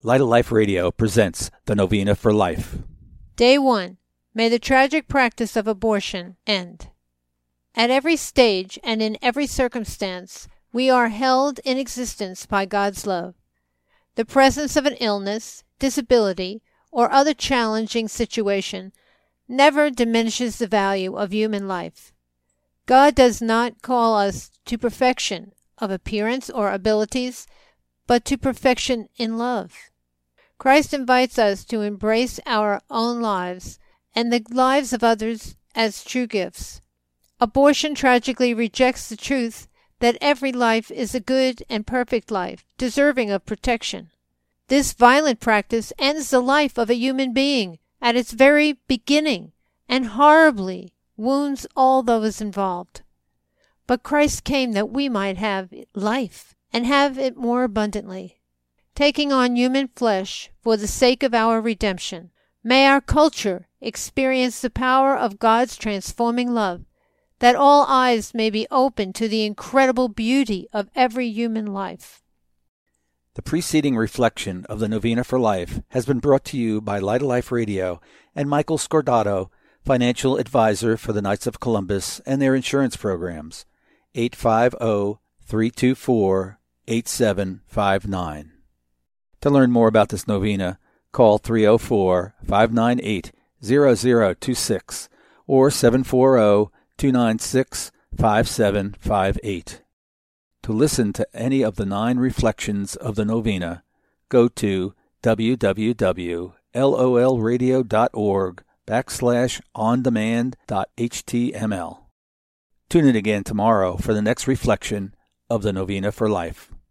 Light of Life Radio presents the Novena for Life. Day 1. May the tragic practice of abortion end. At every stage and in every circumstance, we are held in existence by God's love. The presence of an illness, disability, or other challenging situation never diminishes the value of human life. God does not call us to perfection of appearance or abilities, but to perfection in love. Christ invites us to embrace our own lives and the lives of others as true gifts. Abortion tragically rejects the truth that every life is a good and perfect life, deserving of protection. This violent practice ends the life of a human being at its very beginning and horribly wounds all those involved. But Christ came that we might have life and have it more abundantly. Taking on human flesh for the sake of our redemption, may our culture experience the power of God's transforming love, that all eyes may be open to the incredible beauty of every human life. The preceding reflection of the Novena for Life has been brought to you by Light of Life Radio and Michael Scordato, financial advisor for the Knights of Columbus and their insurance programs. 850-324-8759. To learn more about this novena, call 304-598-0026 or 740-296-5758. To listen to any of the 9 reflections of the novena, go to www.lolradio.org/ondemand.html. Tune in again tomorrow for the next reflection of the Novena for Life.